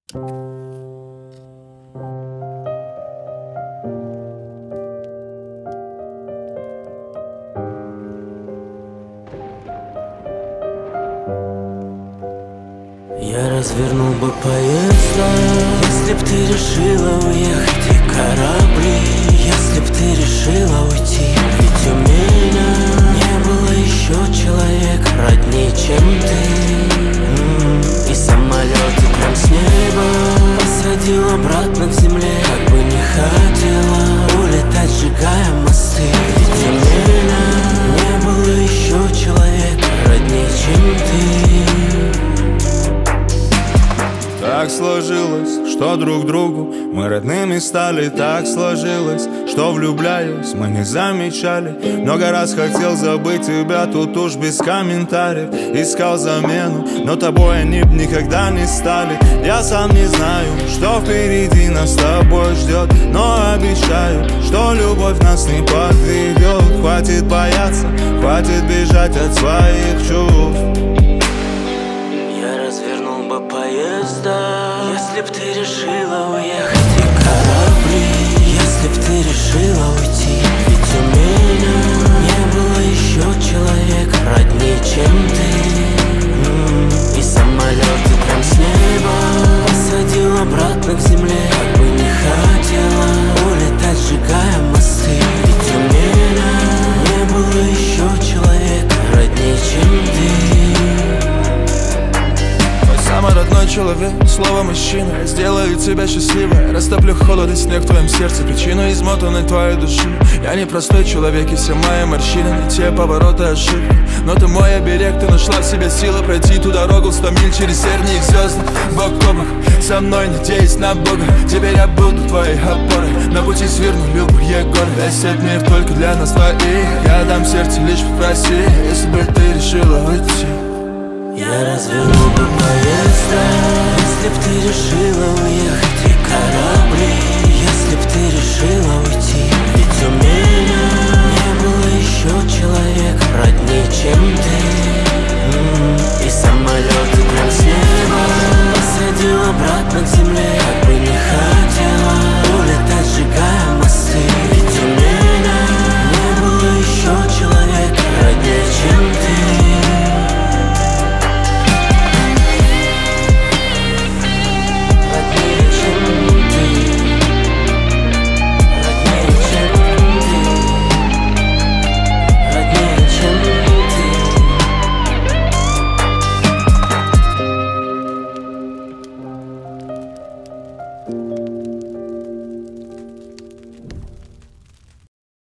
Я развернул бы поезда, если б ты решила уехать, и корабли, если б ты решила уйти. Ведь у меня не было еще человека роднее, чем ты. И самолеты прям с неба посадил обратно к земле, как бы не хотела улетать, сжигая мосты. Ведь у меня не было еще человека роднее, чем ты. Так сложилось, что друг другу мы родными стали. Так сложилось, что влюбляясь мы не замечали. Много раз хотел забыть тебя, тут уж без комментариев. Искал замену, но тобой они б никогда не стали. Я сам не знаю, что впереди нас с тобой ждет, но обещаю, что любовь нас не подведет. Хватит бояться, хватит бежать от своих чувств. Я развернул бы поезда, если б ты решила уехать, и корабли, если б ты решила уйти. Ведь у меня не было еще человека роднее, чем ты. И самолеты прям с неба посадил обратно к земле, как бы не хотела улетать, сжигая мосты. Ведь у меня не было еще человека роднее, чем ты. Самый родной человек, слово мужчина. Я сделаю тебя счастливой, растоплю холод и снег в твоем сердце, причину измотанной твоей души. Я не простой человек, и все мои морщины, не те повороты, ошибки. Но ты мой оберег, ты нашла в себе силы пройти ту дорогу 100 миль через тернии звезды. Бок о бок, со мной, надеясь на Бога. Теперь я буду твоей опорой, на пути сверну любые горы. Весь этот мир только для нас двоих, я дам сердце, лишь попроси, если бы ты решила уйти. Я развернул бы поезда, если б ты решила уехать, и корабли, если б ты решила уйти. Ведь у меня не было еще человека роднее, чем ты. И самолеты прям с неба посадил обратно к земле,